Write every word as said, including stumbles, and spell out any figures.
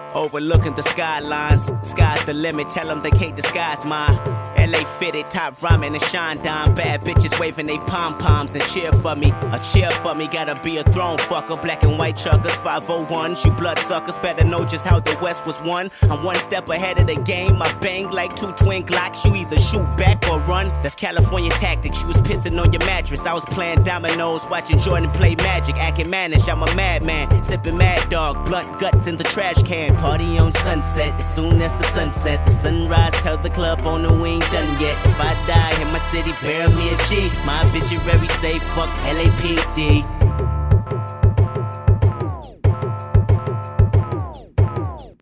overlooking the skylines. Sky's the limit, tell them they can't disguise mine. L A fitted, top rhyming and shine dime. Bad bitches waving they pom-poms and cheer for me. A cheer for me, gotta be a throne fucker. Black and white chuggers, five oh ones. You bloodsuckers better know just how the West was won. I'm one step ahead of the game. I bang like two twin Glocks. You either shoot back or run. That's California tactics. You was pissing on your mattress. I was playing dominoes, watching Jordan play Magic. Acting mannish, I'm a madman. Sipping Mad Dog, blunt guts in the trash can. Party on Sunset, as soon as the sunset. The sunrise, tell the club owner we ain't done yet. If I die in my city, bury me a G. My obituary say fuck L A P D.